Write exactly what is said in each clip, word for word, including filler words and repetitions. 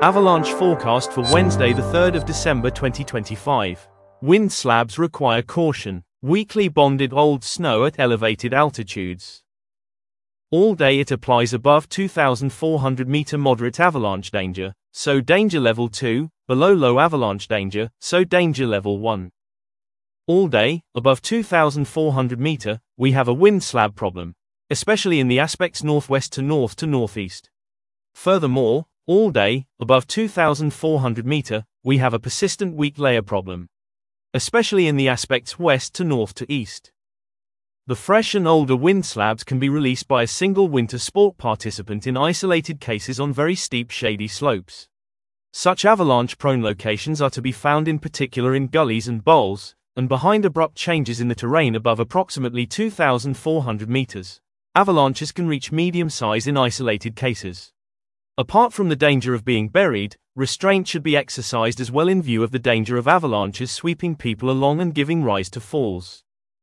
Avalanche forecast for Wednesday the third of December twenty twenty-five. Wind slabs require caution. Weakly bonded old snow at elevated altitudes. All day it applies above two thousand four hundred meter moderate avalanche danger, so danger level two, below low avalanche danger, so danger level one. All day, above two thousand four hundred meter, we have a wind slab problem, especially in the aspects northwest to north to northeast. Furthermore, all day, above two thousand four hundred meter, we have a persistent weak layer problem, especially in the aspects west to north to east. The fresh and older wind slabs can be released by a single winter sport participant in isolated cases on very steep shady slopes. Such avalanche-prone locations are to be found in particular in gullies and bowls, and behind abrupt changes in the terrain above approximately two thousand four hundred meters. Avalanches can reach medium size in isolated cases. Apart from the danger of being buried, restraint should be exercised as well in view of the danger of avalanches sweeping people along and giving rise to falls.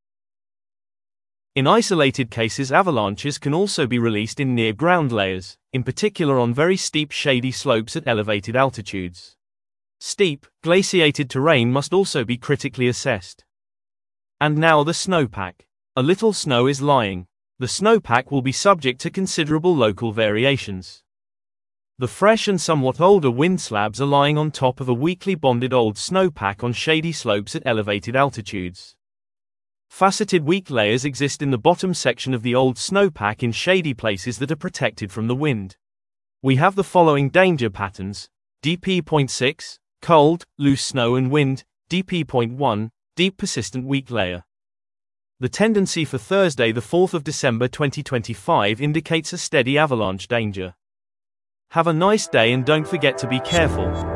In isolated cases, avalanches can also be released in near-ground layers, in particular on very steep shady slopes at elevated altitudes. Steep, glaciated terrain must also be critically assessed. And now the snowpack. A little snow is lying. The snowpack will be subject to considerable local variations. The fresh and somewhat older wind slabs are lying on top of a weakly bonded old snowpack on shady slopes at elevated altitudes. Faceted weak layers exist in the bottom section of the old snowpack in shady places that are protected from the wind. We have the following danger patterns: D P zero point six, cold, loose snow and wind; D P zero point one, deep persistent weak layer. The tendency for Thursday the fourth of December twenty twenty-five indicates a steady avalanche danger. Have a nice day and don't forget to be careful.